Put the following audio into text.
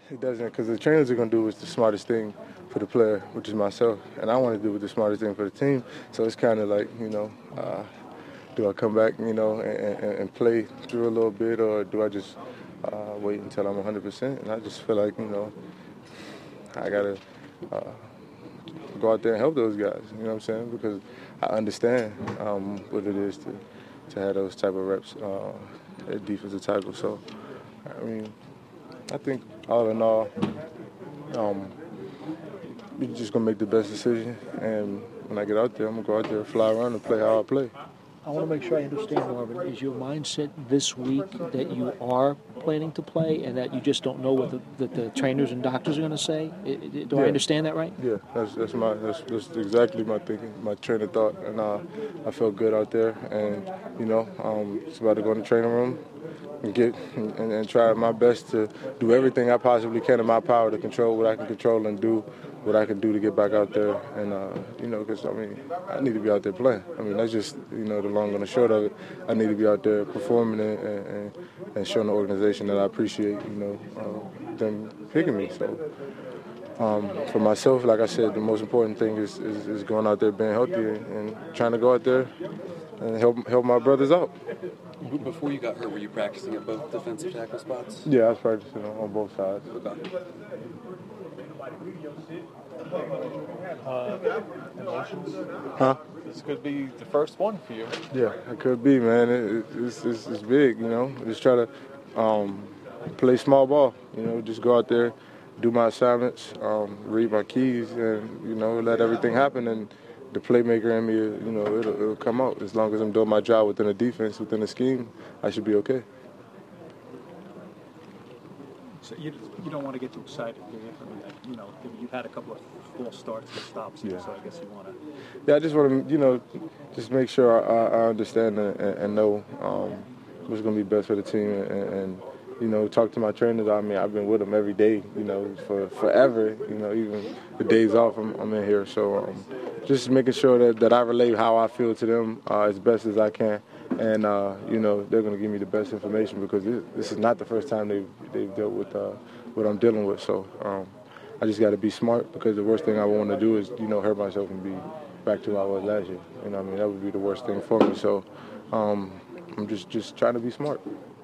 It doesn't, because the trainers are going to do what's the smartest thing for the player, which is myself, and I want to do what's the smartest thing for the team. So it's kind of like, do I come back, and play through a little bit, or do I just wait until I'm 100%? And I just feel like, I got to go out there and help those guys, you know what I'm saying? Because I understand what it is to have those type of reps at defensive tackle. So, I think all in all, we're just going to make the best decision. And when I get out there, I'm going to go out there, fly around, and play how I play. I want to make sure I understand, Marvin. Is your mindset this week that you are planning to play and that you just don't know what the trainers and doctors are going to say? Do I understand that right? Yeah, that's exactly my thinking, my train of thought. And I felt good out there. And, it's about to go in the training room and try my best to do everything I possibly can in my power to control what I can control and do what I can do to get back out there. And, because, I need to be out there playing. That's just, the long and the short of it. I need to be out there performing and showing the organization that I appreciate, them picking me. So for myself, like I said, the most important thing is going out there being healthy and trying to go out there and help my brothers out. Before you got hurt, were you practicing at both defensive tackle spots? Yeah, I was practicing on both sides. Emotions? Huh? This could be the first one for you. Yeah, it could be, man. It's big, Just try to play small ball, just go out there, do my assignments, read my keys, and, let everything happen. And the playmaker in me, it'll come out. As long as I'm doing my job within the defense, within the scheme, I should be okay. So you don't want to get too excited, do you? You've had a couple of false starts and stops here, so I guess you want to. Yeah, I just want to, just make sure I understand and know what's going to be best for the team and talk to my trainers. I've been with them every day, for forever, even the days off I'm in here. So just making sure that I relate how I feel to them as best as I can. And, they're going to give me the best information because this is not the first time they've dealt with what I'm dealing with. So I just got to be smart because the worst thing I want to do is, hurt myself and be back to who I was last year. That would be the worst thing for me. So I'm just trying to be smart.